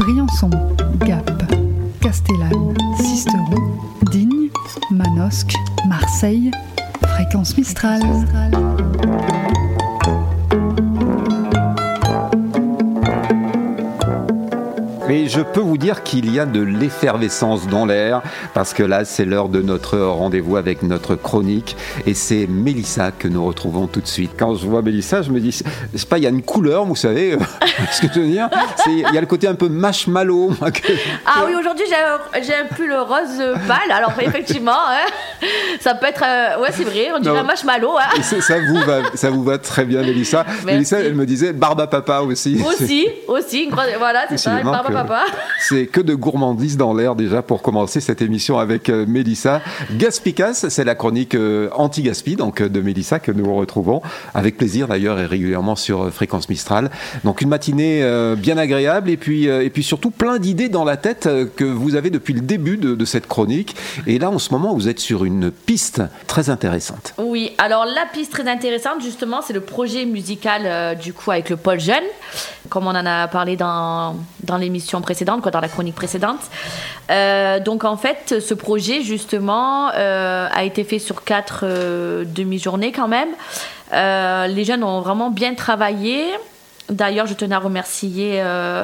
Briançon, Gap, Castellane, Sisteron, Digne, Manosque, Marseille, Fréquence Mistral. Et je peux vous dire qu'il y a de l'effervescence dans l'air, parce que là, c'est l'heure de notre rendez-vous avec notre chronique, et c'est Mélissa que nous retrouvons tout de suite. Quand je vois Mélissa, je me dis, je sais pas, il y a une couleur, vous savez, ce que je veux dire, il y a le côté un peu marshmallow. Ah oui, aujourd'hui, j'ai un pull rose pâle, alors effectivement, ça peut être, ouais, c'est vrai, on dirait un marshmallow. Hein. Ça vous va très bien, Mélissa. Merci. Mélissa, elle me disait, barbe à papa aussi. Aussi, voilà, c'est ça, une barbe à papa. C'est que de gourmandise dans l'air déjà pour commencer cette émission avec Mélissa. Gaspicas, c'est la chronique anti-gaspi donc de Mélissa que nous retrouvons avec plaisir d'ailleurs et régulièrement sur Fréquence Mistral. Donc une matinée bien agréable et puis surtout plein d'idées dans la tête que vous avez depuis le début de cette chronique. Et là en ce moment vous êtes sur une piste très intéressante. Oui, alors la piste très intéressante justement c'est le projet musical du coup avec le Pôle Jeune, comme on en a parlé dans l'émission précédente, dans la chronique précédente. Donc en fait, ce projet justement a été fait sur 4 demi-journées quand même. Les jeunes ont vraiment bien travaillé. D'ailleurs, je tenais à remercier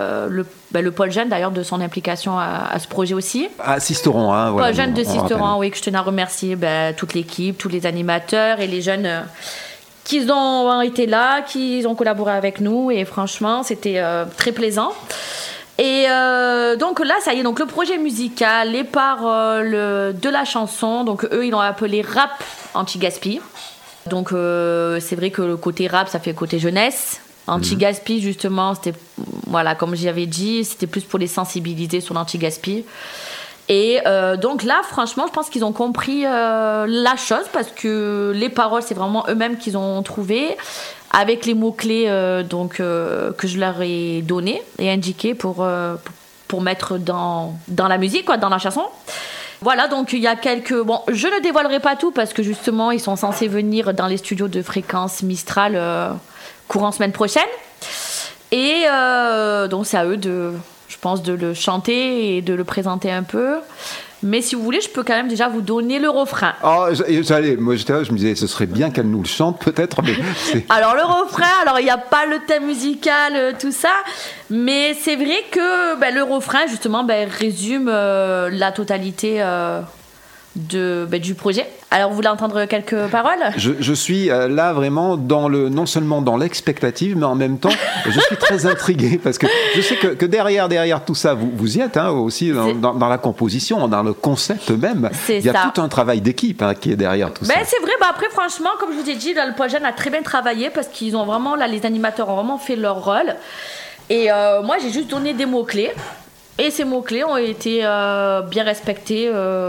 le Pôle Jeune d'ailleurs de son implication à ce projet aussi. À Sisteron, hein. Voilà, Pôle Jeune de Sisteron, oui, que je tenais à remercier toute l'équipe, tous les animateurs et les jeunes qui ont été là, qui ont collaboré avec nous et franchement, c'était très plaisant. Et donc là, ça y est, donc le projet musical, les paroles de la chanson, donc eux, ils l'ont appelé Rap Anti-Gaspi. Donc c'est vrai que le côté rap, ça fait côté jeunesse. Anti-Gaspi, justement, c'était, voilà, comme j'avais dit, c'était plus pour les sensibiliser sur l'anti-gaspi. Et donc là, franchement, je pense qu'ils ont compris la chose parce que les paroles, c'est vraiment eux-mêmes qu'ils ont trouvé avec les mots-clés que je leur ai donnés et indiqués pour mettre dans la musique, dans la chanson. Voilà, donc il y a quelques... Bon, je ne dévoilerai pas tout parce que justement, ils sont censés venir dans les studios de Fréquence Mistral courant semaine prochaine. Et donc c'est à eux je pense, de le chanter et de le présenter un peu. Mais si vous voulez, je peux quand même déjà vous donner le refrain. Oh, moi j'étais là, je me disais, ce serait bien qu'elle nous le chante peut-être. Mais alors le refrain, il n'y a pas le thème musical, tout ça. Mais c'est vrai que le refrain, justement, résume la totalité du projet. Alors vous voulez entendre quelques paroles ? Je suis là vraiment non seulement dans l'expectative, mais en même temps, je suis très intrigué parce que je sais que derrière tout ça, vous y êtes aussi dans la composition, dans le concept même. Il y a tout un travail d'équipe qui est derrière tout ça. C'est vrai, après franchement, comme je vous ai dit, là, le Pôle Jeune a très bien travaillé parce qu'ils ont vraiment, là, les animateurs ont vraiment fait leur rôle. Et moi, j'ai juste donné des mots-clés. Et ces mots-clés ont été bien respectés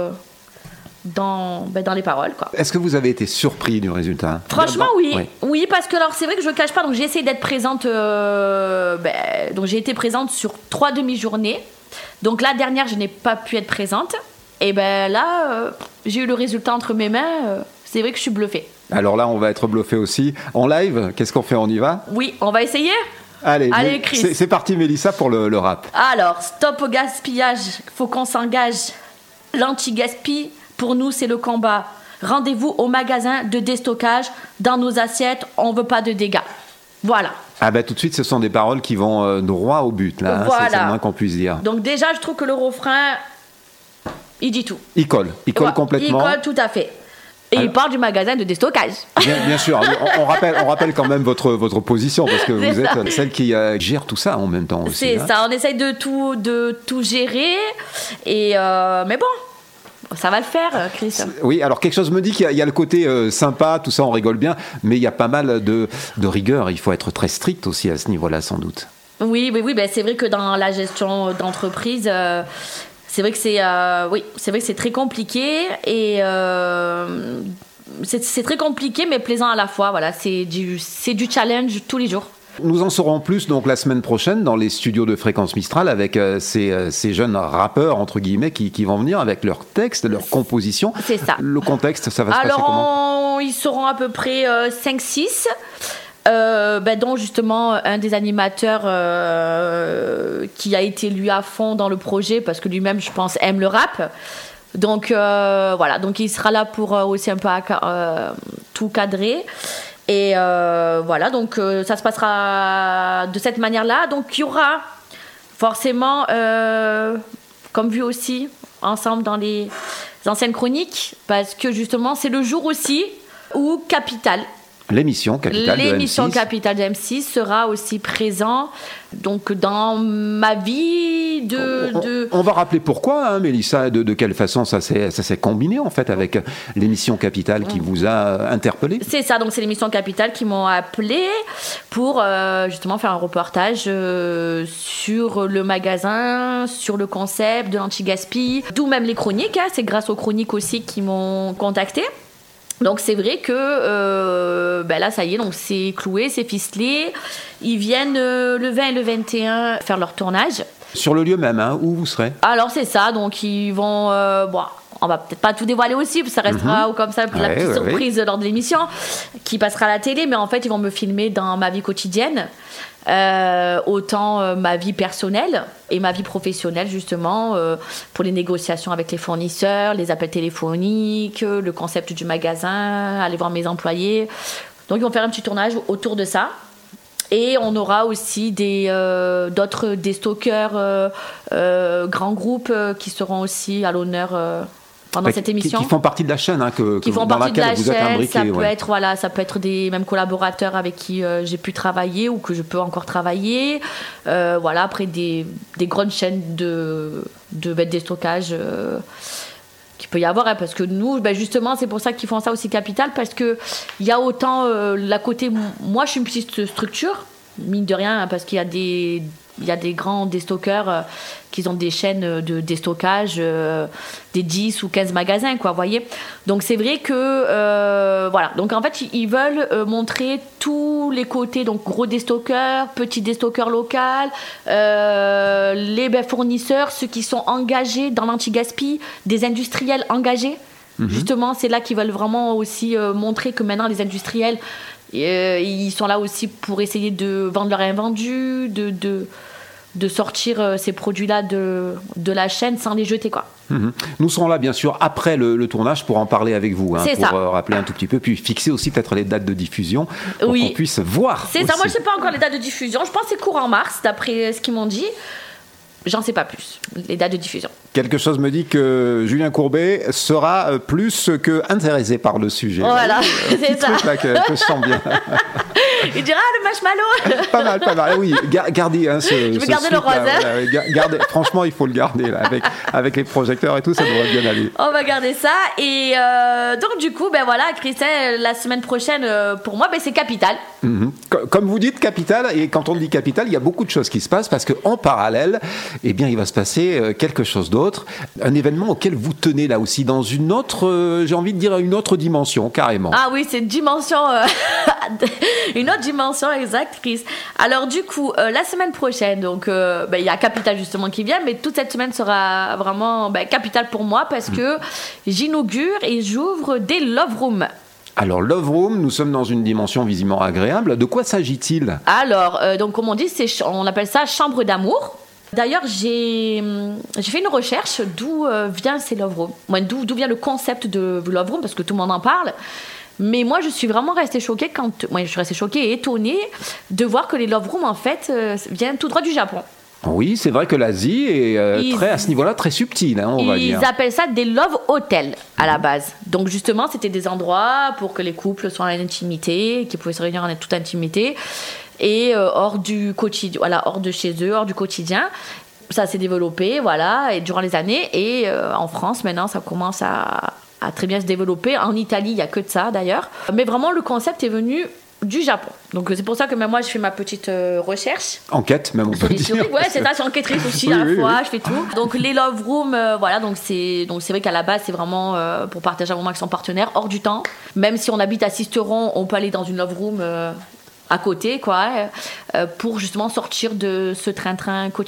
dans les paroles, quoi. Est-ce que vous avez été surpris du résultat ? Franchement, oui, parce que alors c'est vrai que je ne cache pas, donc j'ai essayé d'être présente, donc j'ai été présente sur 3 demi-journées. Donc la dernière, je n'ai pas pu être présente. Et là, j'ai eu le résultat entre mes mains. C'est vrai que je suis bluffée. Alors là, on va être bluffé aussi. En live, qu'est-ce qu'on fait ? On y va ? Oui, on va essayer. Allez, Chris. C'est parti, Mélissa, pour le rap. Alors, stop au gaspillage, faut qu'on s'engage. L'anti-gaspi, pour nous, c'est le combat. Rendez-vous au magasin de déstockage. Dans nos assiettes, on ne veut pas de dégâts. Voilà. Ah tout de suite, ce sont des paroles qui vont droit au but, là. Voilà. C'est le moins qu'on puisse dire. Donc déjà, je trouve que le refrain, il dit tout. Il colle complètement. Il colle tout à fait. Et il parle du magasin de déstockage. Bien sûr, on rappelle quand même votre position, parce que vous êtes celle qui gère tout ça en même temps aussi. C'est ça, on essaye de tout gérer. Et mais bon, ça va le faire, Chris. Oui, alors quelque chose me dit qu'il y a le côté sympa, tout ça, on rigole bien, mais il y a pas mal de rigueur. Il faut être très strict aussi à ce niveau-là, sans doute. Oui, c'est vrai que dans la gestion d'entreprise... c'est vrai que c'est très compliqué et c'est très compliqué mais plaisant à la fois. Voilà, c'est du challenge tous les jours. Nous en saurons plus donc la semaine prochaine dans les studios de Fréquence Mistral avec ces jeunes rappeurs entre guillemets qui vont venir avec leurs textes, leurs compositions. C'est ça. Le contexte, ça va se passer comment ? Ils seront à peu près 5-6. dont justement un des animateurs qui a été lui à fond dans le projet parce que lui-même, je pense, aime le rap. Donc voilà, donc il sera là pour aussi un peu tout cadrer. Et voilà, donc ça se passera de cette manière-là. Donc il y aura forcément, comme vu aussi ensemble dans les anciennes chroniques, parce que justement c'est le jour aussi où Capital. L'émission Capitale de M6 sera aussi présent donc dans ma vie On va rappeler pourquoi, hein, Mélissa, de quelle façon ça s'est combiné en fait avec l'émission Capitale qui vous a interpellé. C'est ça, donc c'est l'émission Capitale qui m'ont appelé pour justement faire un reportage sur le magasin, sur le concept de l'anti-gaspi, d'où même les chroniques, hein, c'est grâce aux chroniques aussi qu'ils m'ont contacté. Donc c'est vrai que là ça y est, donc c'est cloué, c'est ficelé. Ils viennent le 20 et le 21 faire leur tournage. Sur le lieu même, hein, où vous serez? Alors c'est ça, donc ils vont... on va peut-être pas tout dévoiler aussi, parce que ça restera comme ça la petite surprise lors de l'émission qui passera à la télé, mais en fait ils vont me filmer dans ma vie quotidienne. Autant ma vie personnelle et ma vie professionnelle justement pour les négociations avec les fournisseurs, les appels téléphoniques, le concept du magasin, aller voir mes employés. Donc ils vont faire un petit tournage autour de ça. Et on aura aussi des stockers grands groupes qui seront aussi à l'honneur pendant cette émission. Qui font partie de la chaîne, hein, dans laquelle vous êtes imbriqués. Ça peut être des mêmes collaborateurs avec qui j'ai pu travailler ou que je peux encore travailler. Après des grandes chaînes de déstockage qu'il peut y avoir, hein, parce que nous, justement, c'est pour ça qu'ils font ça aussi Capital, parce qu'il y a autant la côté... Moi, je suis une petite structure, mine de rien, hein, parce qu'il y a des grands déstockeurs qui ont des chaînes de déstockage, des 10 ou 15 magasins, quoi, vous voyez. Donc c'est vrai que, donc en fait, ils veulent montrer tous les côtés, donc gros déstockeurs, petits déstockeurs locaux, les fournisseurs, ceux qui sont engagés dans l'anti-gaspi, des industriels engagés. Justement, c'est là qu'ils veulent vraiment aussi montrer que maintenant les industriels, ils sont là aussi pour essayer de vendre leur invendus, de sortir ces produits-là de la chaîne sans les jeter, quoi. Nous serons là, bien sûr, après le tournage pour en parler avec vous, hein, pour rappeler un tout petit peu, puis fixer aussi peut-être les dates de diffusion pour qu'on puisse voir. C'est ça, moi je ne sais pas encore les dates de diffusion. Je pense que c'est courant mars, d'après ce qu'ils m'ont dit. J'en sais pas plus, les dates de diffusion. Quelque chose me dit que Julien Courbet sera plus qu'intéressé par le sujet. Voilà, c'est ça. Là que je sens bien. Il dira le marshmallow. Pas mal. Oui, gardez je vais garder le rose. Gardez, franchement, il faut le garder là, avec les projecteurs et tout, ça devrait bien aller. On va garder ça. Et donc du coup, Christelle, la semaine prochaine, pour moi, c'est Capital. Comme vous dites, Capital, et quand on dit Capital, il y a beaucoup de choses qui se passent parce qu'en parallèle, il va se passer quelque chose d'autre. Un événement auquel vous tenez là aussi, dans une autre, j'ai envie de dire une autre dimension, carrément. Ah oui, c'est une dimension, une autre dimension, exact, Chris. Alors du coup, la semaine prochaine, donc il y a Capital justement qui vient, mais toute cette semaine sera vraiment Capital pour moi parce que j'inaugure et j'ouvre des Love Rooms. Alors, Love Room, nous sommes dans une dimension visiblement agréable. De quoi s'agit-il ? Alors, donc comme on dit, on appelle ça chambre d'amour. D'ailleurs, j'ai fait une recherche d'où vient ces Love Rooms. D'où vient le concept de Love Room, parce que tout le monde en parle. Mais moi, je suis vraiment restée choquée et étonnée de voir que les Love Rooms, en fait, viennent tout droit du Japon. Oui, c'est vrai que l'Asie est à ce niveau-là très subtile, hein, on va dire. Ils appellent ça des love hotels à la base. Donc justement, c'était des endroits pour que les couples soient en intimité, qu'ils pouvaient se réunir en toute intimité et hors du quotidien, hors de chez eux, hors du quotidien. Ça s'est développé, et durant les années. Et en France, maintenant, ça commence à très bien se développer. En Italie, il n'y a que de ça d'ailleurs. Mais vraiment, le concept est venu du Japon. Donc c'est pour ça que même moi je fais ma petite recherche. Enquête, même on peut dire. Ouais, c'est ça, je suis enquêtrice aussi à la fois, je fais tout. Donc les Love Rooms, donc c'est vrai qu'à la base c'est vraiment pour partager un moment avec son partenaire hors du temps. Même si on habite à Sisteron, on peut aller dans une Love Room à côté, pour justement sortir de ce train-train quotidien.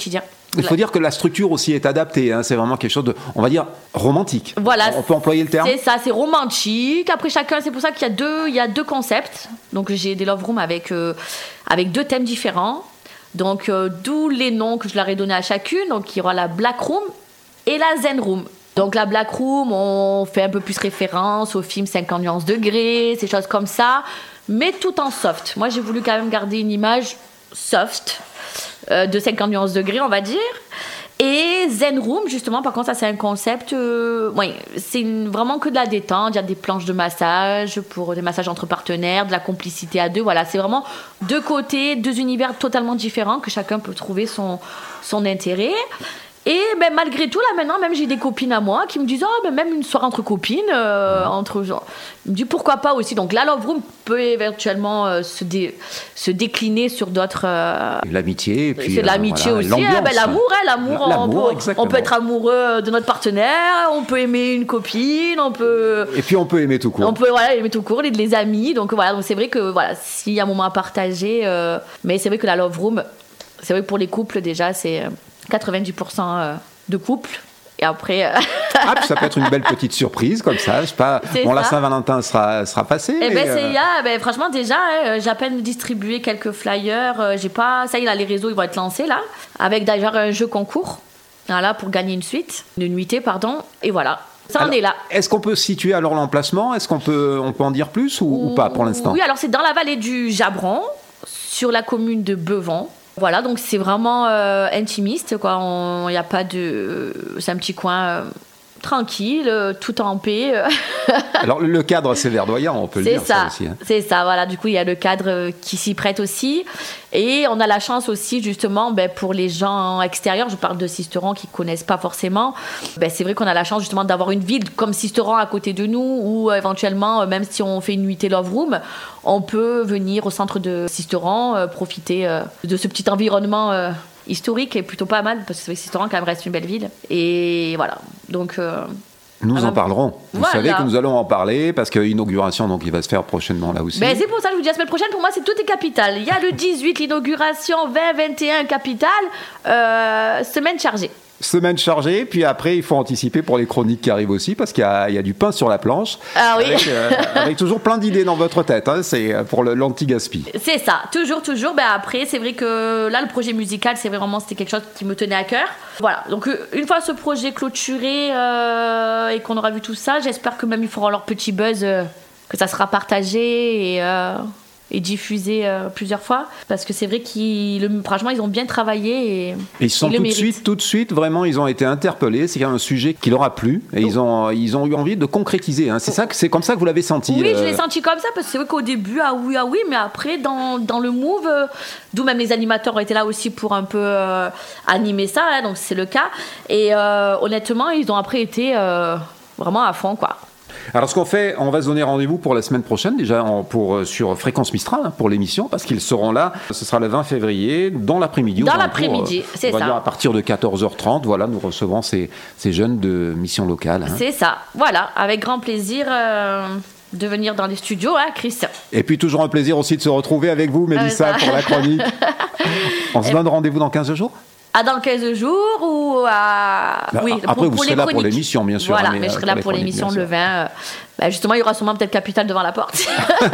Il faut dire que la structure aussi est adaptée, hein. C'est vraiment quelque chose de, on va dire, romantique. Voilà. On peut employer le terme. C'est ça, c'est romantique. Après chacun, c'est pour ça qu'il y a deux concepts. Donc j'ai des love rooms avec 2 thèmes différents. Donc d'où les noms que je leur ai donnés à chacune. Donc il y aura la Black Room et la Zen Room. Donc la Black Room, on fait un peu plus référence au film 50 nuances degrés, ces choses comme ça, mais tout en soft. Moi j'ai voulu quand même garder une image soft. De 50 nuances degrés, on va dire. Et Zen Room, justement, par contre, ça c'est un concept, c'est vraiment que de la détente. Il y a des planches de massage pour des massages entre partenaires, de la complicité à 2. Voilà, c'est vraiment 2 côtés, 2 univers totalement différents que chacun peut trouver son intérêt. Et ben, malgré tout, là maintenant, même j'ai des copines à moi qui me disent même une soirée entre copines, entre genre, je me dis pourquoi pas aussi. Donc la Love Room peut éventuellement se décliner sur d'autres. L'amitié, et puis c'est de l'amitié aussi. L'amour, l'amour, on peut être amoureux de notre partenaire, on peut aimer une copine, on peut. Et puis on peut aimer tout court. On peut aimer tout court, les amis. Donc voilà, donc c'est vrai que s'il y a un moment à partager, mais c'est vrai que la Love Room, c'est vrai que pour les couples déjà c'est 90% de couple. Et après. Ça peut être une belle petite surprise comme ça. Je sais pas. Bon, la Saint-Valentin sera passée. Franchement, déjà, j'ai à peine distribué quelques flyers. J'ai pas. Ça y est, là, les réseaux, ils vont être lancés, là. Avec d'ailleurs un jeu concours. Voilà, pour gagner une nuitée, pardon. Et voilà. On est là. Est-ce qu'on peut situer alors l'emplacement ? Est-ce qu'on peut en dire plus ou pas pour l'instant ? Oui, alors c'est dans la vallée du Jabron, sur la commune de Beuvant. Voilà, donc c'est vraiment intimiste, quoi. Il y a pas de... C'est un petit coin tranquille, tout en paix. Alors le cadre, c'est verdoyant, on peut le dire ça aussi. Hein. C'est ça, voilà. Du coup, il y a le cadre qui s'y prête aussi. Et on a la chance aussi, justement, pour les gens extérieurs, je parle de Sisteron qui ne connaissent pas forcément, c'est vrai qu'on a la chance justement d'avoir une ville comme Sisteron à côté de nous, où éventuellement, même si on fait une nuitée Love Room, on peut venir au centre de Sisteron, profiter de ce petit environnement historique est plutôt pas mal, parce que Sisteron quand même reste une belle ville. Et voilà, donc... Nous en parlerons. Vous savez que nous allons en parler, parce que l'inauguration, donc, il va se faire prochainement là aussi. C'est pour ça que je vous dis la semaine prochaine, pour moi, c'est tout est capital. Il y a le 18, l'inauguration, 20-21, capitale, semaine chargée. Semaine chargée, puis après il faut anticiper pour les chroniques qui arrivent aussi, parce qu'il y a du pain sur la planche. Ah oui. Avec toujours plein d'idées dans votre tête, hein, c'est pour l'anti-gaspi. C'est ça, toujours. Après, c'est vrai que là, le projet musical, c'était quelque chose qui me tenait à cœur. Voilà, donc une fois ce projet clôturé et qu'on aura vu tout ça, j'espère que même ils feront leur petit buzz, que ça sera partagé et diffusé plusieurs fois, parce que c'est vrai franchement ils ont bien travaillé et ils sont tout de suite vraiment, ils ont été interpellés. C'est un sujet qui leur a plu et ils ont eu envie de concrétiser, hein. C'est comme ça que vous l'avez senti. Oui, je l'ai senti comme ça, parce que c'est vrai qu'au début ah oui, mais après dans le move, d'où même les animateurs ont été là aussi pour un peu animer ça, hein, donc c'est le cas, et honnêtement ils ont après été vraiment à fond, quoi. Alors ce qu'on fait, on va se donner rendez-vous pour la semaine prochaine, déjà sur Fréquence Mistral, hein, pour l'émission, parce qu'ils seront là. Ce sera le 20 février, dans l'après-midi. Dans l'après-midi, c'est ça. On va dire à partir de 14h30, voilà, nous recevons ces jeunes de Mission Locale. Hein. C'est ça, voilà, avec grand plaisir de venir dans les studios, hein, Christian. Et puis toujours un plaisir aussi de se retrouver avec vous, Mélissa, pour la chronique. On se donne rendez-vous dans 15 jours ? Dans 15 jours ou oui, après vous serez là pour l'émission, bien sûr. Voilà, mais je serai là pour l'émission le 20. Justement, il y aura sûrement peut-être Capital devant la porte.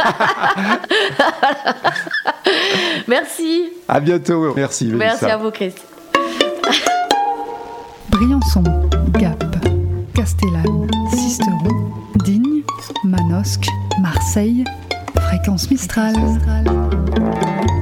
Merci. À bientôt. Merci, Mélissa. Merci à vous, Chris. Briançon, Gap, Castellane, Sisteron, Digne, Manosque, Marseille, Fréquence Mistral.